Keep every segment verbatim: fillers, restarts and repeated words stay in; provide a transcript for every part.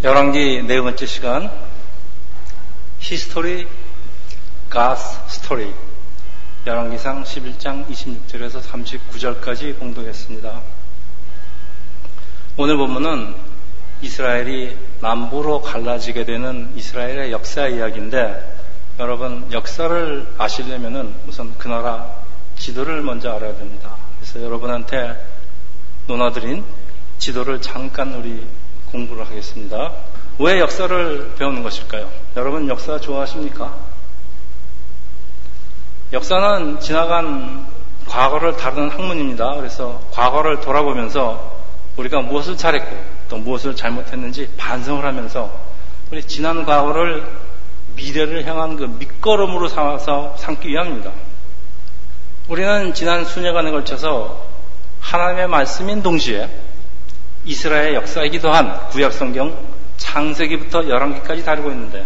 열왕기 네 번째 시간 히스토리 God's Story 열왕기상 십일 장 이십육 절에서 삼십구 절까지 봉독했습니다. 오늘 본문은 이스라엘이 남부로 갈라지게 되는 이스라엘의 역사 이야기인데, 여러분 역사를 아시려면 우선 그 나라 지도를 먼저 알아야 됩니다. 그래서 여러분한테 논하드린 지도를 잠깐 우리 공부를 하겠습니다. 왜 역사를 배우는 것일까요? 여러분 역사 좋아하십니까? 역사는 지나간 과거를 다루는 학문입니다. 그래서 과거를 돌아보면서 우리가 무엇을 잘했고 또 무엇을 잘못했는지 반성을 하면서 우리 지난 과거를 미래를 향한 그 밑거름으로 삼아서 삼기 위함입니다. 우리는 지난 수년간에 걸쳐서 하나님의 말씀인 동시에 이스라엘의 역사이기도 한 구약성경 창세기부터 열왕기까지 다루고 있는데,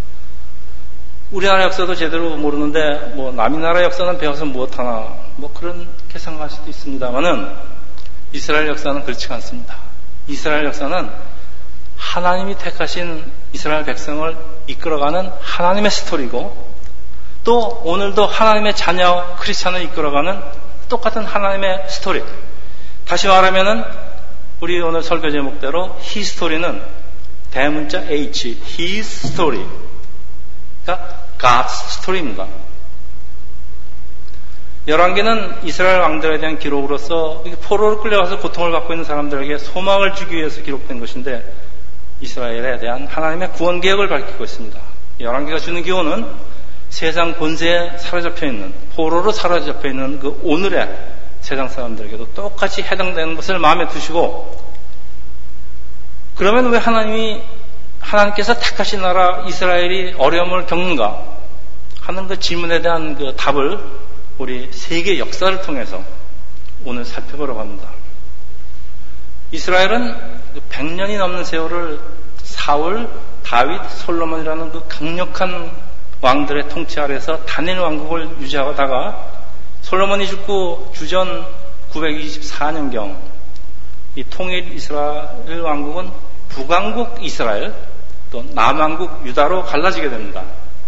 우리나라 역사도 제대로 모르는데 뭐 남이 나라 역사는 배워서 무엇하나 뭐 그렇게 생각할 수도 있습니다만은 이스라엘 역사는 그렇지가 않습니다. 이스라엘 역사는 하나님이 택하신 이스라엘 백성을 이끌어가는 하나님의 스토리고, 또 오늘도 하나님의 자녀 크리스찬을 이끌어가는 똑같은 하나님의 스토리. 다시 말하면은 우리 오늘 설교 제목대로 히스토리는 대문자 H, His story. 그러니까 God's story입니다. 열왕기는 이스라엘 왕들에 대한 기록으로서 포로로 끌려가서 고통을 받고 있는 사람들에게 소망을 주기 위해서 기록된 것인데, 이스라엘에 대한 하나님의 구원 계획을 밝히고 있습니다. 열왕기가 주는 기호는 세상 본세에 사로잡혀 있는, 포로로 사로잡혀 있는 그 오늘의 세상 사람들에게도 똑같이 해당되는 것을 마음에 두시고, 그러면 왜 하나님이 하나님께서 택하신 나라 이스라엘이 어려움을 겪는가 하는 그 질문에 대한 그 답을 우리 세계 역사를 통해서 오늘 살펴보려고 합니다. 이스라엘은 백 년이 넘는 세월을 사울, 다윗, 솔로몬이라는 그 강력한 왕들의 통치 아래서 단일 왕국을 유지하다가 솔로몬이 죽고 주전 구백이십사 년경 이 통일 이스라엘 왕국은 북왕국 이스라엘 또 남왕국 유다로 갈라지게 됩니다.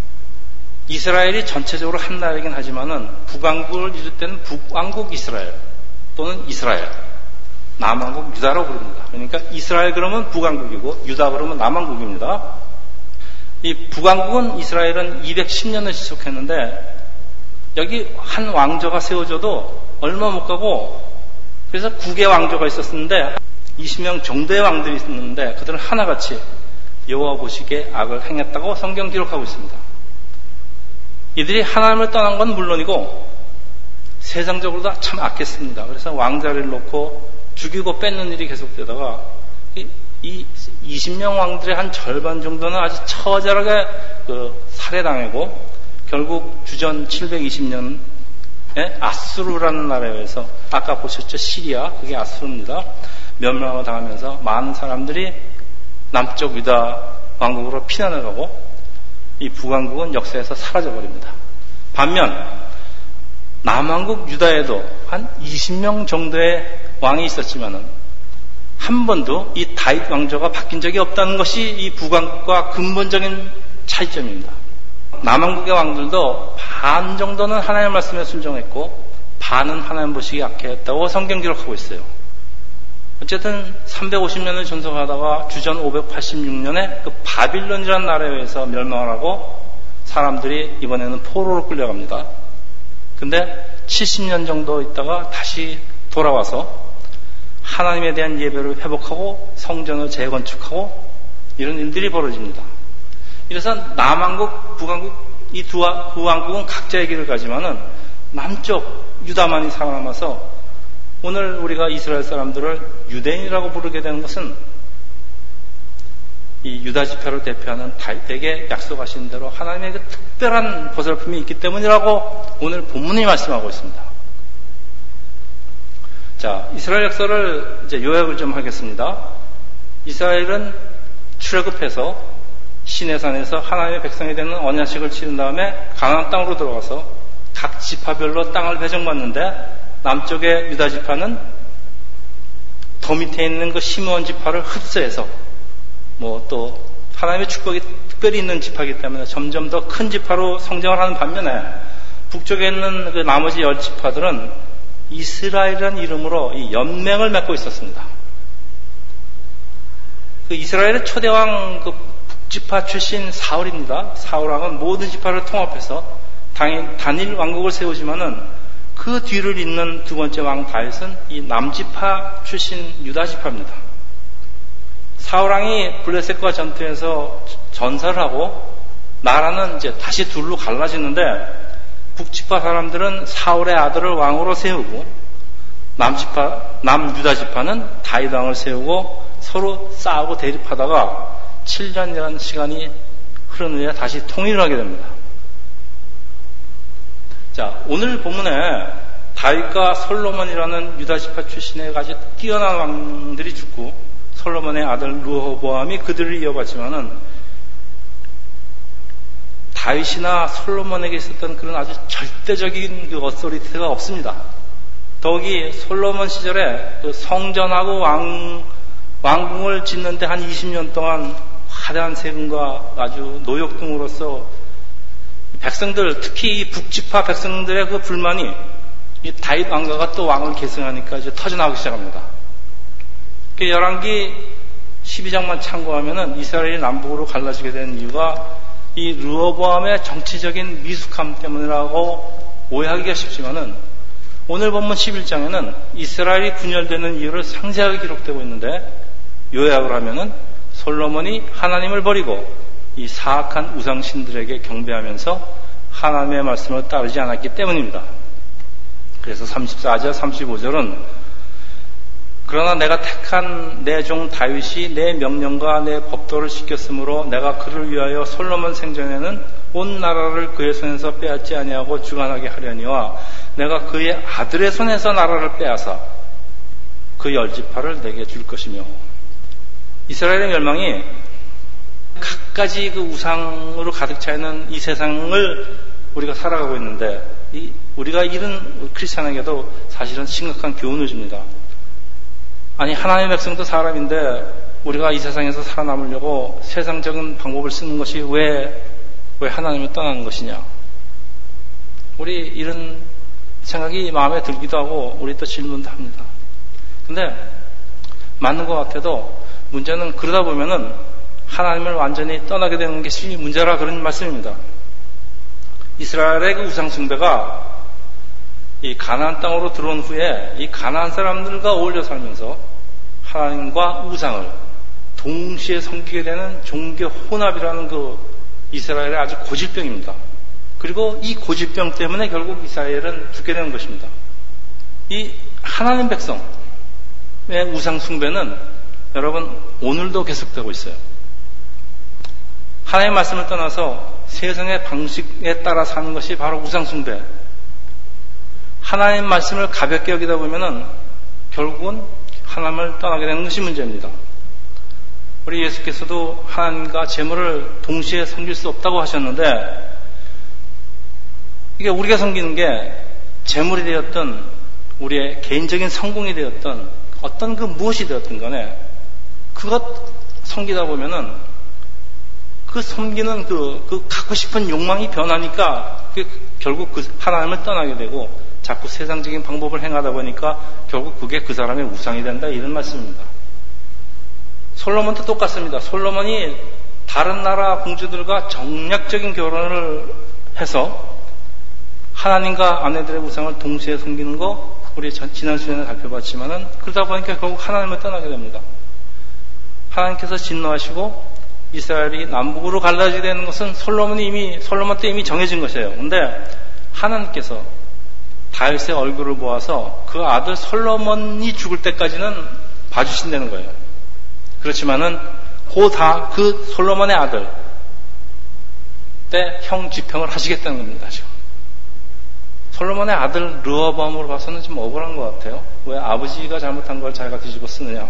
이스라엘이 전체적으로 한 나라이긴 하지만은 북왕국을 이룰 때는 북왕국 이스라엘 또는 이스라엘, 남왕국 유다로 부릅니다. 그러니까 이스라엘 그러면 북왕국이고 유다 그러면 남왕국입니다. 이 북왕국은 이스라엘은 이백십 년을 지속했는데, 여기 한 왕조가 세워져도 얼마 못 가고, 그래서 구 개 왕조가 있었는데 이십 명 정도의 왕들이 있었는데 그들은 하나같이 여호와 보시기에 악을 행했다고 성경 기록하고 있습니다. 이들이 하나님을 떠난 건 물론이고 세상적으로도 참 악했습니다. 그래서 왕자리를 놓고 죽이고 뺏는 일이 계속되다가 이, 이 이십 명 왕들의 한 절반 정도는 아주 처절하게 그 살해당하고, 결국 주전 칠백이십 년에 아수르라는 나라에 의해서, 아까 보셨죠? 시리아, 그게 아수르입니다. 멸망을 당하면서 많은 사람들이 남쪽 유다 왕국으로 피난을 가고, 이 북왕국은 역사에서 사라져버립니다. 반면 남왕국 유다에도 한 이십 명 정도의 왕이 있었지만은 한 번도 이 다윗 왕조가 바뀐 적이 없다는 것이 이 북왕국과 근본적인 차이점입니다. 남왕국의 왕들도 반 정도는 하나님의 말씀에 순종했고 반은 하나님 보시기에 악했다고 성경 기록하고 있어요. 어쨌든 삼백오십 년을 전속하다가 주전 오백팔십육 년에 그 바빌론이라는 나라에 의해서 멸망을 하고 사람들이 이번에는 포로로 끌려갑니다. 근데 칠십 년 정도 있다가 다시 돌아와서 하나님에 대한 예배를 회복하고 성전을 재건축하고 이런 일들이 벌어집니다. 이래서 남왕국, 북왕국 이 두 왕국은 각자의 길을 가지만은 남쪽 유다만이 살아남아서 오늘 우리가 이스라엘 사람들을 유대인이라고 부르게 되는 것은 이 유다 지파를 대표하는 다윗에게 약속하신 대로 하나님의 그 특별한 보살핌이 있기 때문이라고 오늘 본문이 말씀하고 있습니다. 자, 이스라엘 역사를 이제 요약을 좀 하겠습니다. 이스라엘은 출애굽해서 시내산에서 하나님의 백성이 되는 언약식을 치른 다음에 가나안 땅으로 들어가서 각 지파별로 땅을 배정받는데, 남쪽의 유다 지파는 더 밑에 있는 그 시므온 지파를 흡수해서 뭐 또 하나님의 축복이 특별히 있는 지파이기 때문에 점점 더 큰 지파로 성장을 하는 반면에 북쪽에 있는 그 나머지 열 지파들은 이스라엘이라는 이름으로 이 연맹을 맺고 있었습니다. 그 이스라엘의 초대왕 그 북지파 출신 사울입니다. 사울왕은 모든 지파를 통합해서 단일 왕국을 세우지만은 그 뒤를 잇는 두 번째 왕 다윗은 이 남지파 출신 유다 지파입니다. 사울왕이 블레셋과 전투에서 전사를 하고 나라는 이제 다시 둘로 갈라지는데 북지파 사람들은 사울의 아들을 왕으로 세우고 남지파 남유다 지파는 다윗 왕을 세우고 서로 싸우고 대립하다가 칠 년이라는 시간이 흐른 후에 다시 통일을 하게 됩니다. 자, 오늘 본문에 다윗과 솔로몬이라는 유다 지파 출신의 아주 뛰어난 왕들이 죽고 솔로몬의 아들 르호보암이 그들을 이어받지만은 다윗이나 솔로몬에게 있었던 그런 아주 절대적인 그 어소리티가 없습니다. 더욱이 솔로몬 시절에 그 성전하고 왕, 왕궁을 짓는데 한 이십 년 동안 화려한 세금과 아주 노역 등으로서 백성들, 특히 이 북지파 백성들의 그 불만이 이 다윗 왕가가 또 왕을 계승하니까 이제 터져나오기 시작합니다. 그 열왕기 십이 장만 참고하면은 이스라엘이 남북으로 갈라지게 된 이유가 이 르호보암의 정치적인 미숙함 때문이라고 오해하기가 쉽지만은 오늘 본문 십일 장에는 이스라엘이 분열되는 이유를 상세하게 기록되고 있는데 요약을 하면은 솔로몬이 하나님을 버리고 이 사악한 우상신들에게 경배하면서 하나님의 말씀을 따르지 않았기 때문입니다. 그래서 삼십사 절 삼십오 절은 그러나 내가 택한 내 종 다윗이 내 명령과 내 법도를 지켰으므로 내가 그를 위하여 솔로몬 생전에는 온 나라를 그의 손에서 빼앗지 아니하고 주관하게 하려니와 내가 그의 아들의 손에서 나라를 빼앗아 그 열 지파를 내게 줄 것이며. 이스라엘의 멸망이 갖가지 그 우상으로 가득 차 있는 이 세상을 우리가 살아가고 있는데 이 우리가 잃은 크리스찬에게도 사실은 심각한 교훈을 줍니다. 아니, 하나님의 백성도 사람인데 우리가 이 세상에서 살아남으려고 세상적인 방법을 쓰는 것이 왜, 왜 하나님을 떠나는 것이냐. 우리 이런 생각이 마음에 들기도 하고 우리 또 질문도 합니다. 근데 맞는 것 같아도 문제는 그러다 보면은 하나님을 완전히 떠나게 되는 것이 문제라 그런 말씀입니다. 이스라엘의 그 우상숭배가 이 가나안 땅으로 들어온 후에 이 가나안 사람들과 어울려 살면서 하나님과 우상을 동시에 섬기게 되는 종교 혼합이라는 그 이스라엘의 아주 고질병입니다. 그리고 이 고질병 때문에 결국 이스라엘은 죽게 되는 것입니다. 이 하나님 백성의 우상숭배는 여러분 오늘도 계속되고 있어요. 하나님의 말씀을 떠나서 세상의 방식에 따라 사는 것이 바로 우상숭배. 하나님 말씀을 가볍게 여기다 보면은 결국은 하나님을 떠나게 되는 것이 문제입니다. 우리 예수께서도 하나님과 재물을 동시에 섬길 수 없다고 하셨는데 이게 우리가 섬기는 게 재물이 되었든 우리의 개인적인 성공이 되었든 어떤 그 무엇이 되었든 간에 그것 섬기다 보면은 그 섬기는 그, 그 갖고 싶은 욕망이 변하니까 결국 그 하나님을 떠나게 되고 자꾸 세상적인 방법을 행하다 보니까 결국 그게 그 사람의 우상이 된다 이런 말씀입니다. 솔로몬도 똑같습니다. 솔로몬이 다른 나라 공주들과 정략적인 결혼을 해서 하나님과 아내들의 우상을 동시에 섬기는 거 우리 지난 시간에 살펴봤지만은 그러다 보니까 결국 하나님을 떠나게 됩니다. 하나님께서 진노하시고 이스라엘이 남북으로 갈라지게 되는 것은 솔로몬이 이미 솔로몬 때 이미 정해진 것이에요. 근데 하나님께서 다윗의 얼굴을 모아서 그 아들 솔로몬이 죽을 때까지는 봐주신다는 거예요. 그렇지만은 그 다 그 솔로몬의 아들 때 형 집행을 하시겠다는 겁니다. 지금 솔로몬의 아들 르호보암으로 봐서는 좀 억울한 것 같아요. 왜 아버지가 잘못한 걸 자기가 뒤집어 쓰느냐.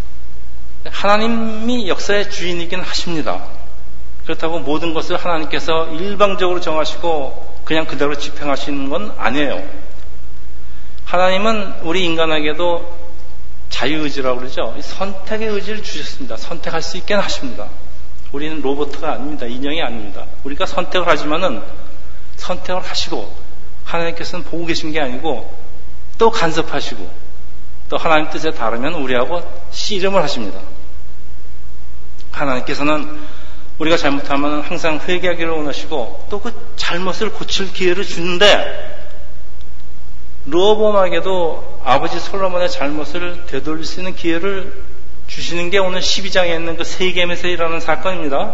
하나님이 역사의 주인이긴 하십니다. 그렇다고 모든 것을 하나님께서 일방적으로 정하시고 그냥 그대로 집행하시는 건 아니에요. 하나님은 우리 인간에게도 자유의지라고 그러죠. 선택의 의지를 주셨습니다. 선택할 수 있게 하십니다. 우리는 로봇가 아닙니다. 인형이 아닙니다. 우리가 선택을 하지만은 선택을 하시고 하나님께서는 보고 계신 게 아니고 또 간섭하시고 또 하나님 뜻에 따르면 우리하고 씨름을 하십니다. 하나님께서는 우리가 잘못하면 항상 회개하기를 원하시고 또 그 잘못을 고칠 기회를 주는데 르호보암에게도 아버지 솔로몬의 잘못을 되돌릴 수 있는 기회를 주시는 게 오늘 십이 장에 있는 그 세겜에서 일어나는 사건입니다.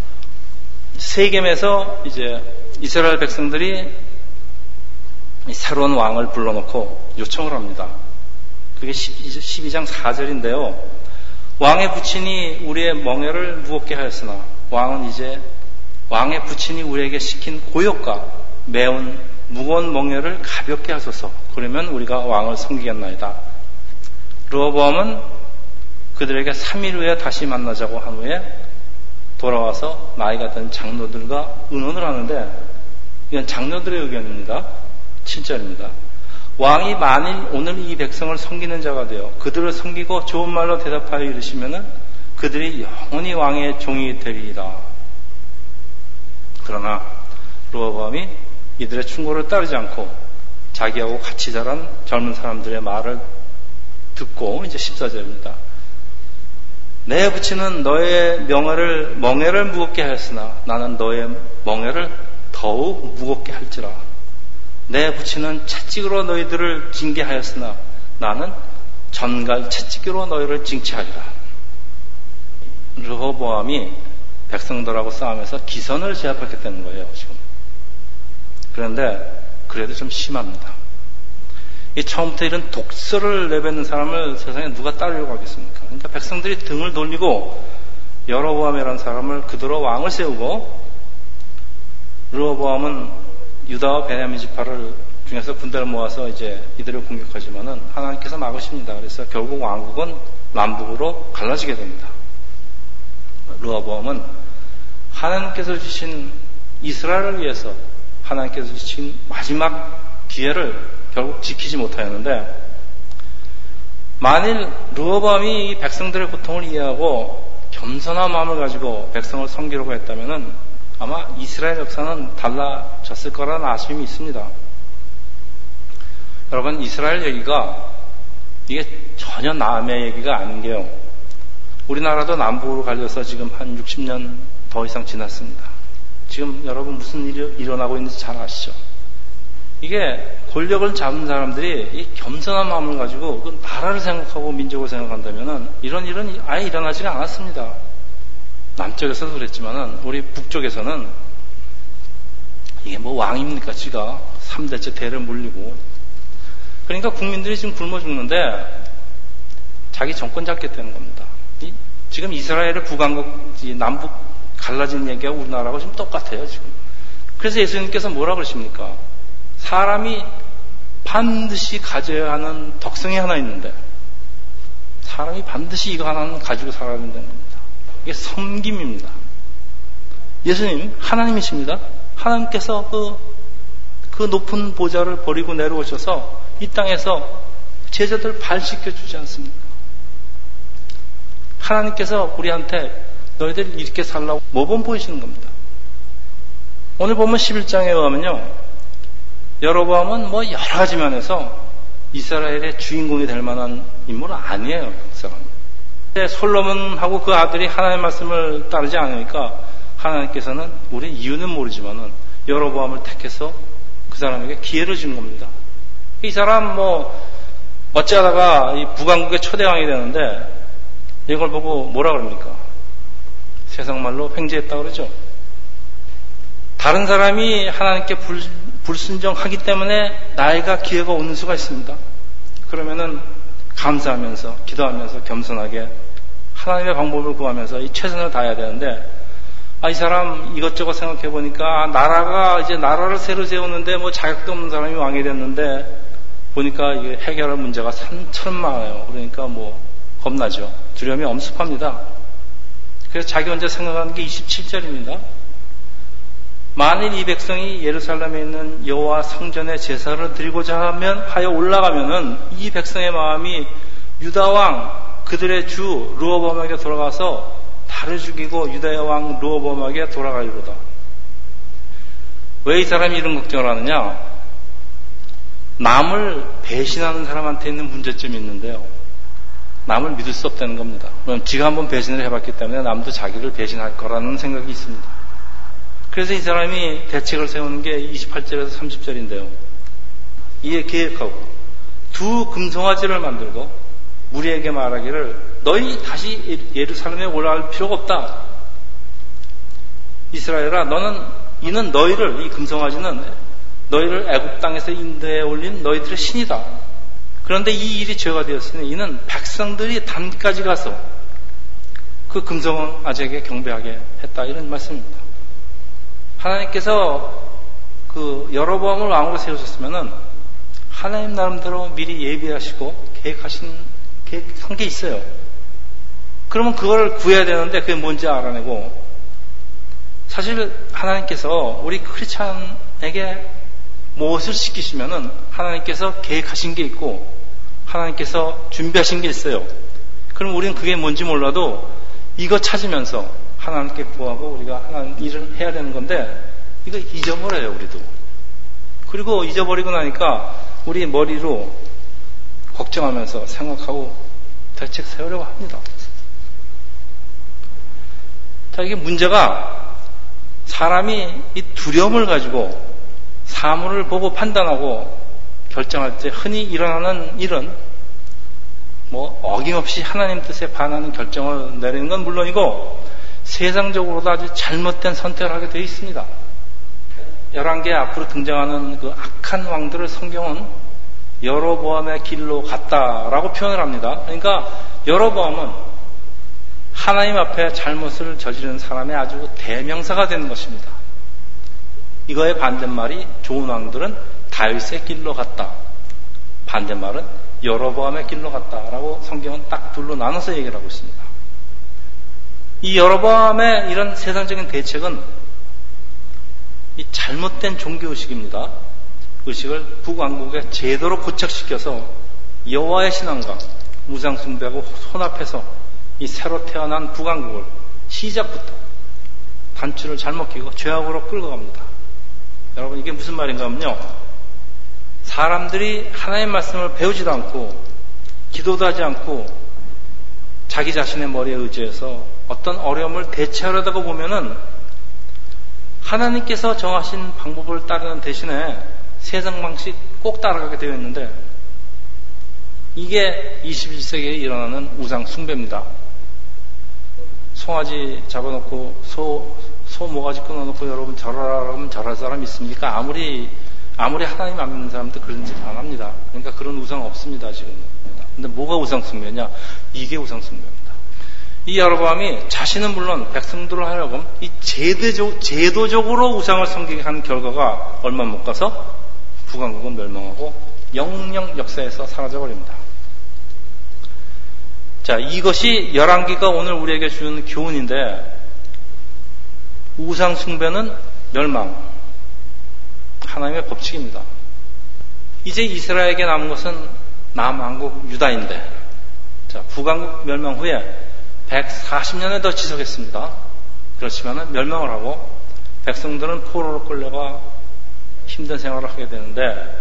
세겜에서 이제 이스라엘 백성들이 새로운 왕을 불러놓고 요청을 합니다. 그게 십이 장 사 절인데요. 왕의 부친이 우리의 멍에를 무겁게 하였으나 왕은 이제 왕의 부친이 우리에게 시킨 고역과 매운 무거운 멍에를 가볍게 하소서. 그러면 우리가 왕을 섬기겠나이다. 르호보암은 그들에게 삼 일 후에 다시 만나자고 한 후에 돌아와서 나이가 든 장로들과 의논을 하는데 이건 장로들의 의견입니다. 칠 절입니다. 왕이 만일 오늘 이 백성을 섬기는 자가 되어 그들을 섬기고 좋은 말로 대답하여 이르시면은 그들이 영원히 왕의 종이 되리이다. 그러나 르호보암이 이들의 충고를 따르지 않고 자기하고 같이 자란 젊은 사람들의 말을 듣고 이제 십사 절입니다. 내 부친은 너의 명예를 멍에를 무겁게 하였으나 나는 너의 멍에를 더욱 무겁게 할지라. 내 부친은 채찍으로 너희들을 징계하였으나 나는 전갈 채찍으로 너희를 징치하리라. 르호보암이 백성들하고 싸우면서 기선을 제압하겠다는 거예요, 지금. 그런데 그래도 좀 심합니다. 이 처음부터 이런 독설을 내뱉는 사람을 세상에 누가 따르려고 하겠습니까? 그러니까 백성들이 등을 돌리고 여로보암이라는 사람을 그대로 왕을 세우고 르호보암은 유다와 베냐민 지파를 중에서 군대를 모아서 이제 이들을 공격하지만은 하나님께서 막으십니다. 그래서 결국 왕국은 남북으로 갈라지게 됩니다. 르호보암은 하나님께서 주신 이스라엘을 위해서 하나님께서 주신 마지막 기회를 결국 지키지 못하였는데 만일 르호보암이 이 백성들의 고통을 이해하고 겸손한 마음을 가지고 백성을 섬기려고 했다면은 아마 이스라엘 역사는 달라졌을 거라는 아쉬움이 있습니다. 여러분, 이스라엘 얘기가 이게 전혀 남의 얘기가 아닌 게요. 우리나라도 남북으로 갈려서 지금 한 육십 년 더 이상 지났습니다. 지금 여러분 무슨 일이 일어나고 있는지 잘 아시죠? 이게 권력을 잡은 사람들이 이 겸손한 마음을 가지고 그 나라를 생각하고 민족을 생각한다면은 이런 일은 아예 일어나지가 않았습니다. 남쪽에서도 그랬지만은 우리 북쪽에서는 이게 뭐 왕입니까? 지가 삼 대째 대를 물리고 그러니까 국민들이 지금 굶어 죽는데 자기 정권 잡겠다는 겁니다. 이, 지금 이스라엘의 북왕국 남북 갈라진 얘기가 우리나라하고 지금 똑같아요, 지금. 그래서 예수님께서 뭐라 그러십니까? 사람이 반드시 가져야 하는 덕성이 하나 있는데 사람이 반드시 이거 하나는 가지고 살아야 된다는 겁니다. 이게 섬김입니다. 예수님 하나님이십니다. 하나님께서 그, 그 높은 보좌를 버리고 내려오셔서 이 땅에서 제자들 발 씻겨주지 않습니까? 하나님께서 우리한테 너희들 이렇게 살라고 모범 보이시는 겁니다. 오늘 보면 십일 장에 의하면요, 여로보암은 뭐 여러 가지 면에서 이스라엘의 주인공이 될 만한 인물은 아니에요. 그 사람. 솔로몬하고 그 아들이 하나님의 말씀을 따르지 않으니까 하나님께서는 우리 이유는 모르지만은 여로보암을 택해서 그 사람에게 기회를 주는 겁니다. 이 사람 뭐 어찌하다가 이 북왕국의 초대왕이 되는데 이걸 보고 뭐라 그럽니까? 세상 말로 횡재했다고 그러죠. 다른 사람이 하나님께 불, 불순종하기 때문에 나이가 기회가 오는 수가 있습니다. 그러면은 감사하면서 기도하면서 겸손하게 하나님의 방법을 구하면서 이 최선을 다해야 되는데 아, 이 사람 이것저것 생각해 보니까 나라가 이제 나라를 새로 세우는데 뭐 자격도 없는 사람이 왕이 됐는데 보니까 이게 해결할 문제가 산처럼 많아요. 그러니까 뭐 겁나죠. 두려움이 엄습합니다. 그래서 자기 혼자 생각하는 게 이십칠 절입니다. 만일 이 백성이 예루살렘에 있는 여호와 성전에 제사를 드리고자 하면 하여 올라가면은 이 백성의 마음이 유다왕 그들의 주 르호보암에게 돌아가서 달을 죽이고 유다의 왕 르호보암에게 돌아가리로다. 왜 이 사람이 이런 걱정을 하느냐? 남을 배신하는 사람한테 있는 문제점이 있는데요. 남을 믿을 수 없다는 겁니다. 그럼 지가 한번 배신을 해봤기 때문에 남도 자기를 배신할 거라는 생각이 있습니다. 그래서 이 사람이 대책을 세우는 게 이십팔 절에서 삼십 절인데요. 이에 계획하고 두 금송아지를 만들고 무리에게 말하기를 너희 다시 예루살렘에 올라갈 필요가 없다. 이스라엘아, 너는 이는 너희를, 이 금송아지는 너희를 애굽 땅에서 인도에 올린 너희들의 신이다. 그런데 이 일이 죄가 되었으니 이는 백성들이 단까지 가서 그 금송아지에게 경배하게 했다. 이런 말씀입니다. 하나님께서 그 여로보암을 왕으로 세우셨으면은 하나님 나름대로 미리 예비하시고 계획하신 계획한 게 있어요. 그러면 그걸 구해야 되는데 그게 뭔지 알아내고, 사실 하나님께서 우리 크리스찬에게 무엇을 시키시면은 하나님께서 계획하신 게 있고 하나님께서 준비하신 게 있어요. 그럼 우리는 그게 뭔지 몰라도 이거 찾으면서 하나님께 구하고 우리가 하나님 일을 해야 되는 건데 이거 잊어버려요, 우리도. 그리고 잊어버리고 나니까 우리 머리로 걱정하면서 생각하고 대책 세우려고 합니다. 자, 이게 문제가 사람이 이 두려움을 가지고 사물을 보고 판단하고 결정할 때 흔히 일어나는 일은 뭐 어김없이 하나님 뜻에 반하는 결정을 내리는 건 물론이고 세상적으로도 아주 잘못된 선택을 하게 되어 있습니다. 열왕기에 앞으로 등장하는 그 악한 왕들을 성경은 여로보암의 길로 갔다라고 표현을 합니다. 그러니까 여로보암은 하나님 앞에 잘못을 저지른 사람의 아주 대명사가 되는 것입니다. 이거의 반대말이 좋은 왕들은 다윗의 길로 갔다. 반대말은 여로보암의 길로 갔다라고 성경은 딱 둘로 나눠서 얘기를 하고 있습니다. 이 여로보암의 이런 세상적인 대책은 이 잘못된 종교의식입니다. 의식을 북왕국에 제대로 고착시켜서 여호와의 신앙과 우상숭배하고 혼합해서 이 새로 태어난 북왕국을 시작부터 단추를 잘못 끼고 죄악으로 끌고 갑니다. 여러분, 이게 무슨 말인가 하면요, 사람들이 하나님의 말씀을 배우지도 않고 기도도 하지 않고 자기 자신의 머리에 의지해서 어떤 어려움을 대처하려다가 보면은 하나님께서 정하신 방법을 따르는 대신에 세상 방식 꼭 따라가게 되어 있는데, 이게 이십일 세기에 일어나는 우상 숭배입니다. 송아지 잡아놓고 소, 소 모가지 끊어놓고 여러분 절하라 하면 절할 사람 있습니까? 아무리 아무리 하나님 안 믿는 사람도 그런 짓 안 합니다. 그러니까 그런 우상 없습니다, 지금. 근데 뭐가 우상 숭배냐? 이게 우상 숭배입니다. 이 여로보암이 자신은 물론 백성들을 하려고 이 제도적, 제도적으로 우상을 섬기게 한 결과가 얼마 못 가서 북왕국은 멸망하고 영영 역사에서 사라져버립니다. 자, 이것이 열왕기가 오늘 우리에게 주는 교훈인데, 우상 숭배는 멸망, 하나님의 법칙입니다. 이제 이스라엘에게 남은 것은 남왕국 유다인데, 자, 북왕국 멸망 후에 백사십 년을 더 지속했습니다. 그렇지만 멸망을 하고 백성들은 포로로 끌려가 힘든 생활을 하게 되는데,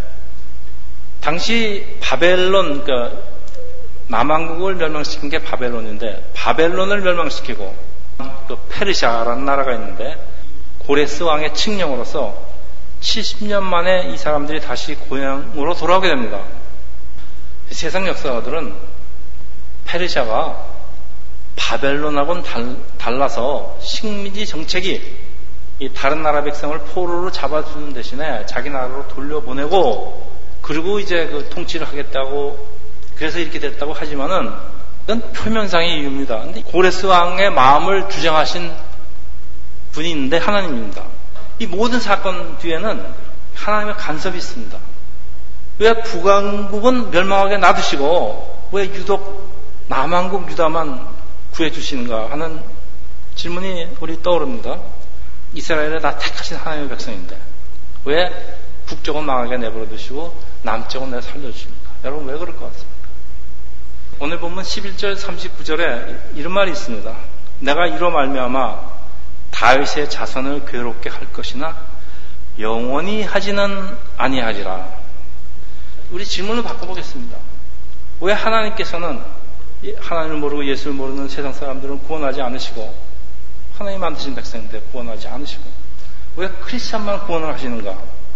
당시 바벨론, 그러니까 남왕국을 멸망시킨 게 바벨론인데, 바벨론을 멸망시키고 그 페르시아라는 나라가 있는데 고레스 왕의 칙령으로서 칠십 년 만에 이 사람들이 다시 고향으로 돌아오게 됩니다. 세상 역사가들은 페르시아가 바벨론하고는 달, 달라서 식민지 정책이 이 다른 나라 백성을 포로로 잡아주는 대신에 자기 나라로 돌려보내고, 그리고 이제 그 통치를 하겠다고, 그래서 이렇게 됐다고 하지만은 이건 표면상의 이유입니다. 근데 고레스 왕의 마음을 주장하신 분이 있는데 하나님입니다. 이 모든 사건 뒤에는 하나님의 간섭이 있습니다. 왜 북왕국은 멸망하게 놔두시고 왜 유독 남왕국 유다만 구해주시는가 하는 질문이 우리 떠오릅니다. 이스라엘에 다 택하신 하나님의 백성인데 왜 북쪽은 망하게 내버려 두시고 남쪽은 내 살려주십니까? 여러분, 왜 그럴 것 같습니까? 오늘 보면 십일 절 삼십구 절에 이런 말이 있습니다. 내가 이로 말미암아 다윗의 자손을 괴롭게 할 것이나 영원히 하지는 아니하리라. 우리 질문을 바꿔보겠습니다. 왜 하나님께서는 하나님을 모르고 예수를 모르는 세상 사람들은 구원하지 않으시고 하나님 만드신 백성인데 구원하지 않으시고 왜 크리스찬만 구원을 하시는가?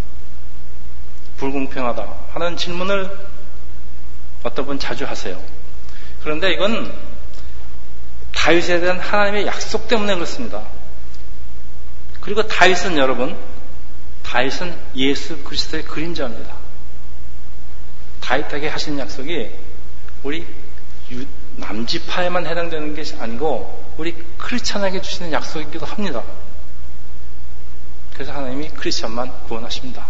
불공평하다 하는 질문을 어떤 분 자주 하세요. 그런데 이건 다윗에 대한 하나님의 약속 때문에 그렇습니다. 그리고 다윗은 여러분, 다윗은 예수 그리스도의 그림자입니다. 다윗에게 하신 약속이 우리 남지파에만 해당되는 것이 아니고 우리 크리스찬에게 주시는 약속이기도 합니다. 그래서 하나님이 크리스찬만 구원하십니다.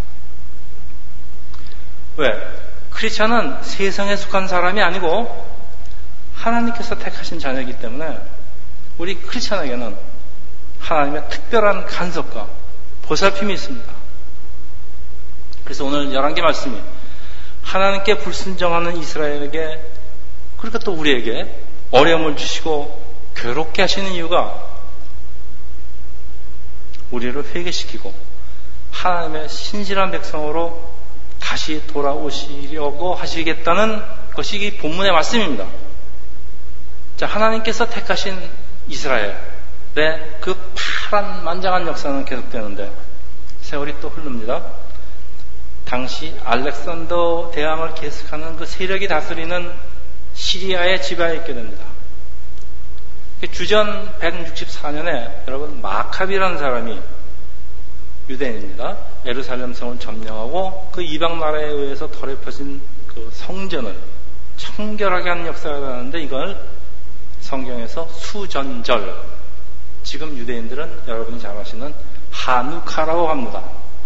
왜? 크리스찬은 세상에 속한 사람이 아니고 하나님께서 택하신 자녀이기 때문에 우리 크리스찬에게는 하나님의 특별한 간섭과 보살핌이 있습니다. 그래서 오늘 열왕기 말씀이 하나님께 불순종하는 이스라엘에게 그러니까 또 우리에게 어려움을 주시고 괴롭게 하시는 이유가 우리를 회개시키고 하나님의 신실한 백성으로 다시 돌아오시려고 하시겠다는 것이 이 본문의 말씀입니다. 자, 하나님께서 택하신 이스라엘의 그 파란 만장한 역사는 계속되는데 세월이 또 흐릅니다. 당시 알렉산더 대왕을 계속하는 그 세력이 다스리는 시리아의 지배하에 있게 됩니다. 주전 백육십사 년에 여러분 마카비라는 사람이 유대인입니다. 예루살렘 성을 점령하고 그 이방 나라에 의해서 더럽혀진 그 성전을 청결하게 하는 역사가 나는데 이걸 성경에서 수전절, 지금 유대인들은 여러분이 잘 아시는 하누카라고 합니다.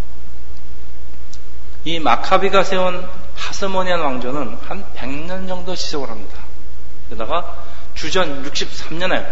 이 마카비가 세운 하스모니안 왕조는 한 백 년 정도 지속을 합니다. 게다가 주전 육십삼 년에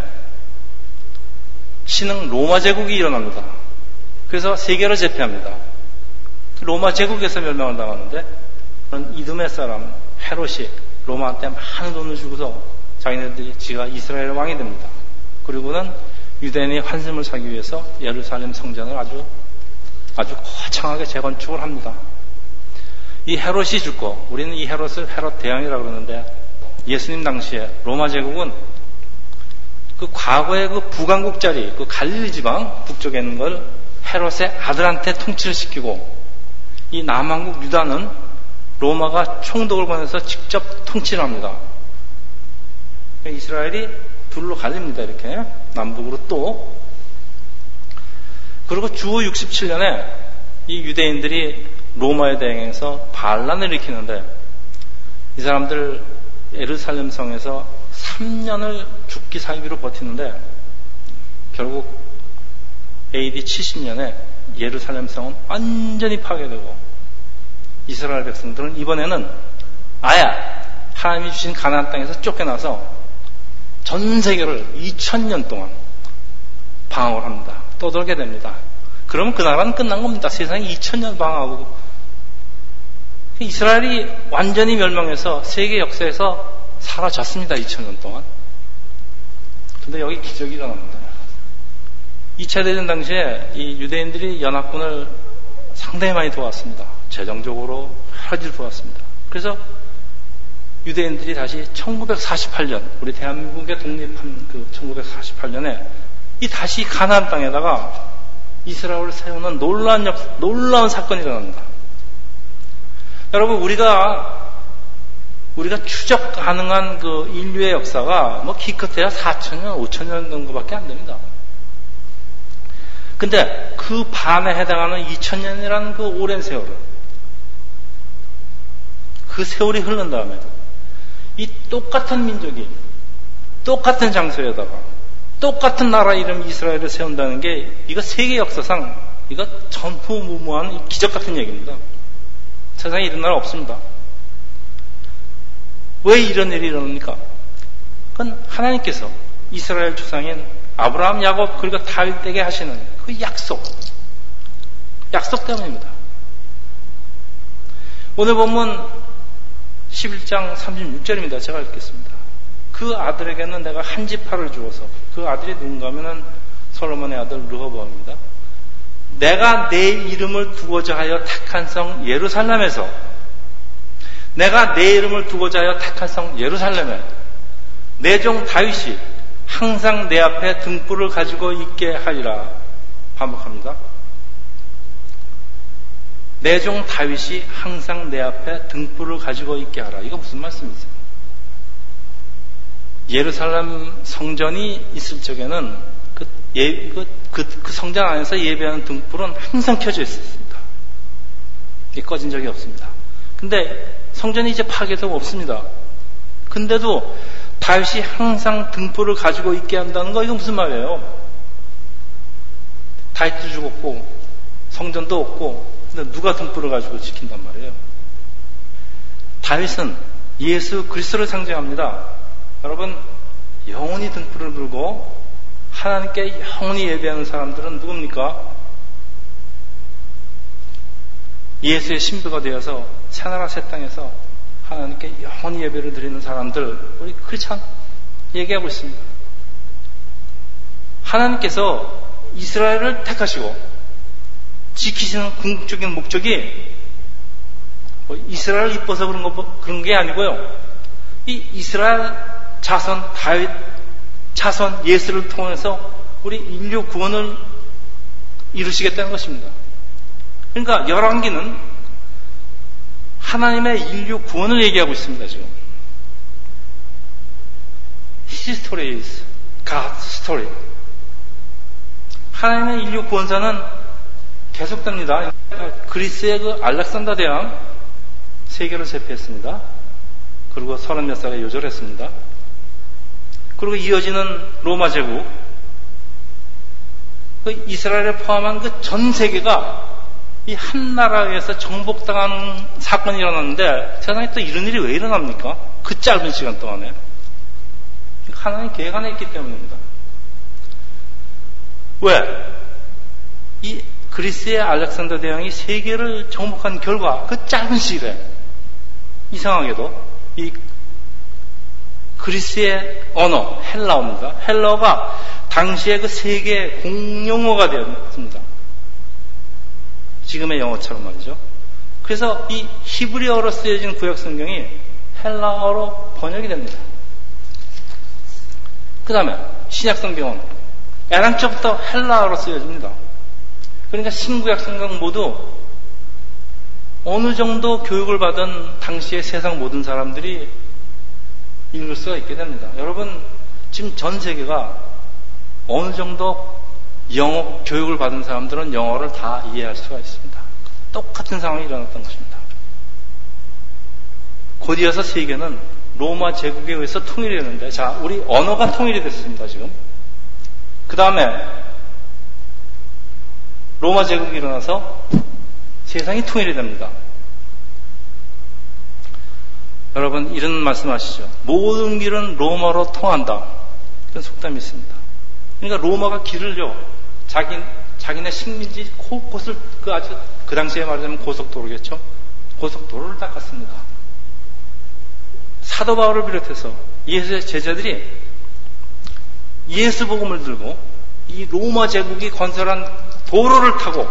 신흥 로마 제국이 일어납니다. 그래서 세계를 제패합니다. 로마 제국에서 멸망을 당하는데 이두메 사람 헤롯이 로마한테 많은 돈을 주고서 자기네들이 지가 이스라엘 왕이 됩니다. 그리고는 유대인의 환심을 사기 위해서 예루살렘 성전을 아주 아주 거창하게 재건축을 합니다. 이 헤롯이 죽고 우리는 이 헤롯을 헤롯 대왕이라고 그러는데 예수님 당시에 로마 제국은 그 과거의 그 북왕국 자리 그 갈릴리 지방 북쪽에 있는 걸 헤롯의 아들한테 통치를 시키고 이 남왕국 유다는 로마가 총독을 보내서 직접 통치를 합니다. 이스라엘이 둘로 갈립니다. 이렇게 남북으로 또. 그리고 주 육십칠 년에 이 유대인들이 로마에 대항해서 반란을 일으키는데 이 사람들 예루살렘 성에서 삼 년을 죽기 살기로 버티는데 결국 에이디 칠십 년에 예루살렘 성은 완전히 파괴되고 이스라엘 백성들은 이번에는 아예 하나님이 주신 가나안 땅에서 쫓겨나서 전 세계를 이천 년 동안 방황을 합니다. 떠돌게 됩니다. 그러면 그 나라는 끝난 겁니다. 세상이 이천 년 방황하고 이스라엘이 완전히 멸망해서 세계 역사에서 사라졌습니다. 이천 년 동안. 근데 여기 기적이 일어납니다. 이 차 대전 당시에 이 유대인들이 연합군을 상당히 많이 도왔습니다. 재정적으로 여러 가지를 도왔습니다. 그래서 유대인들이 다시 천구백사십팔 년 우리 대한민국의 독립한 그 천구백사십팔 년에 이 다시 가나안 땅에다가 이스라엘을 세우는 놀라운 역, 놀라운 사건이 일어납니다. 여러분 우리가 우리가 추적 가능한 그 인류의 역사가 뭐 기껏해야 사천 년, 오천 년 정도밖에 안 됩니다. 근데 그 반에 해당하는 이천 년이라는 그 오랜 세월을 그 세월이 흐른 다음에 이 똑같은 민족이 똑같은 장소에다가 똑같은 나라 이름 이스라엘을 세운다는 게 이거 세계 역사상 이거 전무후무한 기적 같은 얘기입니다. 세상에 이런 나라 없습니다. 왜 이런 일이 일어납니까? 그건 하나님께서 이스라엘 조상인 아브라함, 야곱 그리고 다윗에게 하시는 그 약속 약속 때문입니다. 오늘 보면 십일 장 삼십육 절입니다. 제가 읽겠습니다. 그 아들에게는 내가 한 지파를 주어서, 그 아들이 누군가 하면은 솔로몬의 아들 르호보암입니다. 내가 내 이름을 두고자 하여 택한 성 예루살렘에서, 내가 내 이름을 두고자 하여 택한 성 예루살렘에 내 종 다윗이 항상 내 앞에 등불을 가지고 있게 하리라. 반복합니다. 내 종 다윗이 항상 내 앞에 등불을 가지고 있게 하라. 이거 무슨 말씀이세요? 예루살렘 성전이 있을 적에는 그, 예, 그, 그, 그 성전 안에서 예배하는 등불은 항상 켜져 있었습니다. 이게 꺼진 적이 없습니다. 근데 성전이 이제 파괴되고 없습니다. 근데도 다윗이 항상 등불을 가지고 있게 한다는 거, 이거 무슨 말이에요? 다윗도 죽었고 성전도 없고, 근데 누가 등불을 가지고 지킨단 말이에요? 다윗은 예수 그리스도를 상징합니다. 여러분, 영원히 등불을 들고 하나님께 영원히 예배하는 사람들은 누굽니까? 예수의 신부가 되어서 새나라 새 땅에서 하나님께 영원히 예배를 드리는 사람들, 우리 크리스찬 얘기하고 있습니다. 하나님께서 이스라엘을 택하시고 지키시는 궁극적인 목적이 뭐 이스라엘을 이뻐서 그런 거, 그런 게 아니고요. 이 이스라엘 자손 다윗 자손 예수를 통해서 우리 인류 구원을 이루시겠다는 것입니다. 그러니까 열왕기는 하나님의 인류 구원을 얘기하고 있습니다. 지금 His story is God's story. 하나님의 인류 구원사는 계속됩니다. 그리스의 그 알렉산더 대왕 세계를 제패했습니다. 그리고 서른 몇 살에 요절했습니다. 그리고 이어지는 로마 제국, 그 이스라엘을 포함한 그 전 세계가 이 한 나라에서 정복당하는 사건이 일어났는데, 세상에 또 이런 일이 왜 일어납니까? 그 짧은 시간 동안에. 하나님 계획 안에 있기 때문입니다. 왜? 이 그리스의 알렉산더 대왕이 세계를 정복한 결과 그 짧은 시일에 이상하게도 이 그리스의 언어 헬라어입니다. 헬라어가 당시에 그 세계 공용어가 되었습니다. 지금의 영어처럼 말이죠. 그래서 이 히브리어로 쓰여진 구약 성경이 헬라어로 번역이 됩니다. 그 다음에 신약 성경은 애당초부터 헬라어로 쓰여집니다. 그러니까 신구약 성경 모두 어느 정도 교육을 받은 당시의 세상 모든 사람들이 읽을 수가 있게 됩니다. 여러분, 지금 전 세계가 어느 정도 영어 교육을 받은 사람들은 영어를 다 이해할 수가 있습니다. 똑같은 상황이 일어났던 것입니다. 곧 이어서 세계는 로마 제국에 의해서 통일이 되는데, 자, 우리 언어가 통일이 됐습니다, 지금. 그 다음에 로마 제국이 일어나서 세상이 통일이 됩니다. 여러분, 이런 말씀 하시죠. 모든 길은 로마로 통한다. 그런 속담이 있습니다. 그러니까 로마가 길을요, 자기, 자기네 식민지 곳곳을, 그 아주, 그 당시에 말하자면 고속도로겠죠? 고속도로를 닦았습니다. 사도 바울을 비롯해서 예수의 제자들이 예수 복음을 들고 이 로마 제국이 건설한 도로를 타고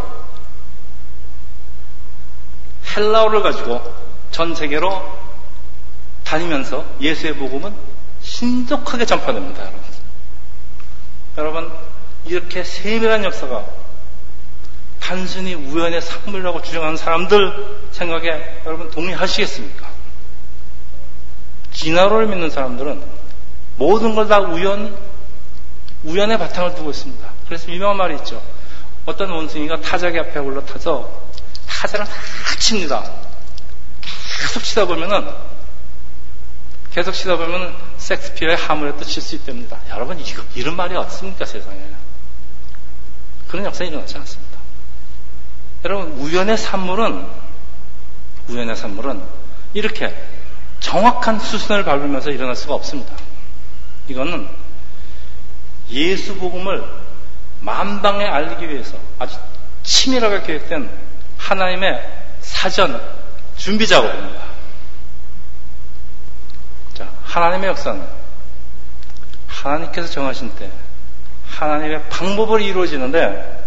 헬라어를 가지고 전 세계로 다니면서 예수의 복음은 신속하게 전파됩니다. 여러분, 여러분 이렇게 세밀한 역사가 단순히 우연의 산물이라고 주장하는 사람들 생각에 여러분 동의하시겠습니까? 진화론을 믿는 사람들은 모든 걸 다 우연, 우연의 바탕을 두고 있습니다. 그래서 유명한 말이 있죠. 어떤 원숭이가 타자기 앞에 올라타서 타자를 다 칩니다. 계속 치다 보면은, 계속 치다 보면은 섹스피어의 하물에도 칠 수 있답니다. 여러분, 이거, 이런 말이 없습니까, 세상에? 그런 역사는 일어나지 않습니다. 여러분, 우연의 산물은, 우연의 산물은 이렇게 정확한 수순을 밟으면서 일어날 수가 없습니다. 이거는 예수 복음을 만방에 알리기 위해서 아주 치밀하게 계획된 하나님의 사전 준비 작업입니다. 자, 하나님의 역사는 하나님께서 정하신 때 하나님의 방법으로 이루어지는데,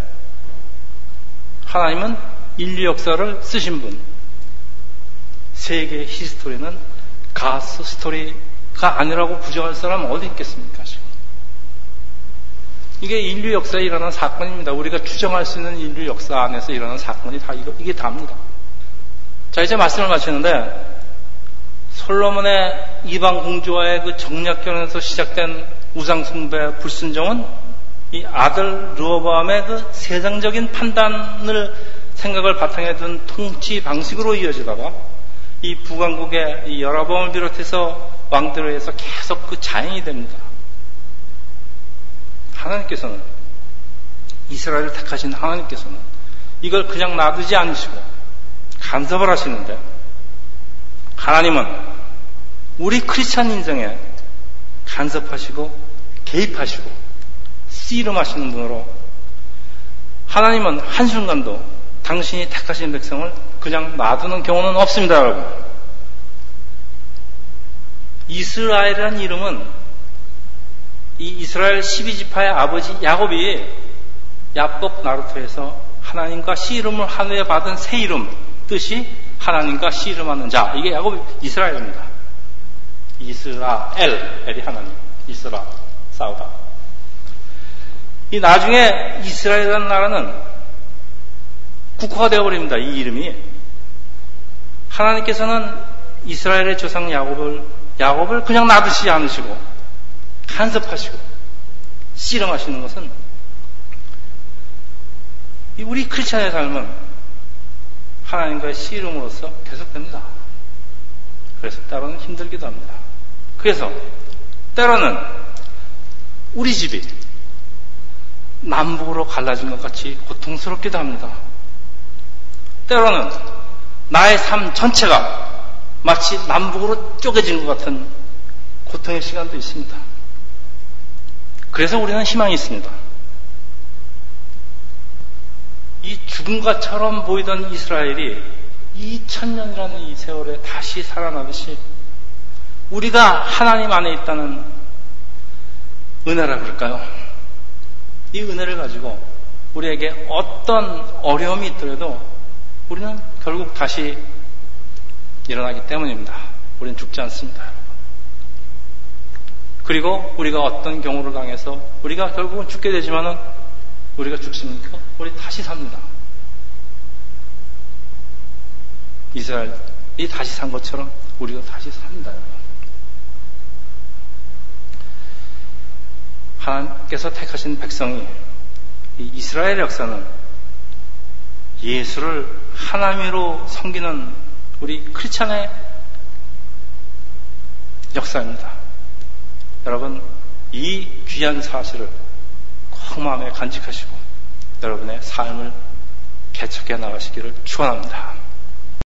하나님은 인류 역사를 쓰신 분, 세계의 히스토리는 가스 스토리가 아니라고 부정할 사람은 어디 있겠습니까? 지금 이게 인류 역사에 일어난 사건입니다. 우리가 추정할 수 있는 인류 역사 안에서 일어난 사건이 다 이거, 이게 다입니다. 자, 이제 말씀을 마치는데, 솔로몬의 이방 공주와의 그 정략결혼에서 시작된 우상숭배, 불순종은 이 아들 르호보암의 그 세상적인 판단을 생각을 바탕에 둔 통치 방식으로 이어지다가 이 북왕국의 이 여로보암을 비롯해서 왕들에 의해서 계속 그 자행이 됩니다. 하나님께서는, 이스라엘을 택하신 하나님께서는 이걸 그냥 놔두지 않으시고 간섭을 하시는데, 하나님은 우리 크리스찬 인생에 간섭하시고 개입하시고 씨름하시는 분으로, 하나님은 한순간도 당신이 택하신 백성을 그냥 놔두는 경우는 없습니다, 여러분. 이스라엘이라는 이름은 이 이스라엘 십이 지파의 아버지 야곱이 야곱 나루토에서 하나님과 씨름을 한 후에 받은 새 이름, 뜻이 하나님과 씨름하는 자, 이게 야곱 이스라엘입니다. 이스라엘, 엘이 하나님, 이스라, 싸우다. 이 나중에 이스라엘이라는 나라는 국호가 되어버립니다. 이 이름이. 하나님께서는 이스라엘의 조상 야곱을 야곱을 그냥 놔두시지 않으시고 간섭하시고 씨름하시는 것은 우리 크리스찬의 삶은 하나님과의 씨름으로서 계속됩니다. 그래서 때로는 힘들기도 합니다. 그래서 때로는 우리 집이 남북으로 갈라진 것 같이 고통스럽기도 합니다. 때로는 나의 삶 전체가 마치 남북으로 쪼개진 것 같은 고통의 시간도 있습니다. 그래서 우리는 희망이 있습니다. 이 죽음과처럼 보이던 이스라엘이 이천 년이라는 이 세월에 다시 살아나듯이 우리가 하나님 안에 있다는 은혜라 그럴까요? 이 은혜를 가지고 우리에게 어떤 어려움이 있더라도 우리는 결국 다시 일어나기 때문입니다. 우리는 죽지 않습니다, 여러분. 그리고 우리가 어떤 경우를 당해서 우리가 결국은 죽게 되지만은 우리가 죽습니까? 우리 다시 삽니다. 이스라엘이 다시 산 것처럼 우리가 다시 삽니다, 여러분. 하나님께서 택하신 백성이, 이 이스라엘 역사는 예수를 하나님으로 섬기는 우리 크리스찬의 역사입니다. 여러분, 이 귀한 사실을 꼭 마음에 간직하시고 여러분의 삶을 개척해 나가시기를 축원합니다.